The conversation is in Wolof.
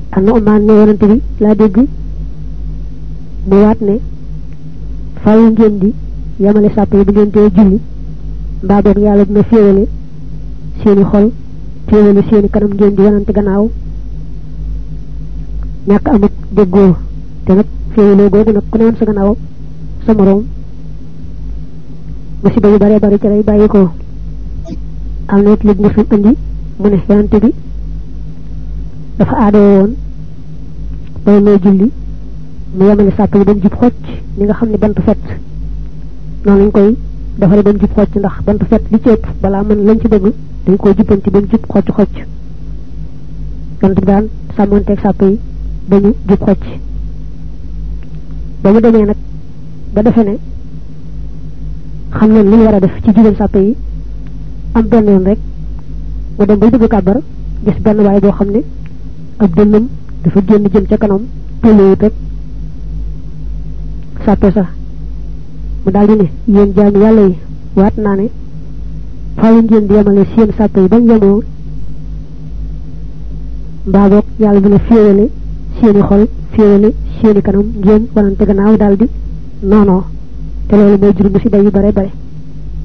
anu Umaan ne yonante bi laa dégg mu waat ne faaw ngeen di yamale sàpp yi bu ngeen tee julli mbaa boog yàlla dina féewale seeni xol féewale seeni kanam ngeen di wanante gannaaw ñàkk amut déggoo te nag féewale googu nag ku ne woon sa gannaaw sa moroom musiba yu bare bari ci lay bàyyi ko am na it li Muslim andi mu ne yonante bi dafa aadoo woon bay may julli mu yamale sàpp yi ba mu jub xocc ni nga xam ne bant fett noonu lañ koy defaree ba mu jub xocc ndax bant fett li ci ëpp balaa mën lañ ci bëgg dañ koo jubbanti ba mu jub xocc xocc yonante bi daan sàmmanteeg sàpp yi ba ñu jub xocc ba mu demee nag ba defe ne xam nañ li ñu war a def ci jigéen sàpp yi am benn yoon rek mu dem bay bëgg kàbbar gis benn waaye boo xam ne ab dënnam dafa génn jëm ca kanam tolluwut rek sàppe sax mu daal di ne yéen jaami yàlla yi waat naa ne faaw ngeen di yemale seen sàppe yi bañ yemoo mbaa boog yàlla dina féewale seeni xol féewale seeni kanam ngeen wanante gannaaw daal di noonoo te loolu mooy jur musiba yu bare bare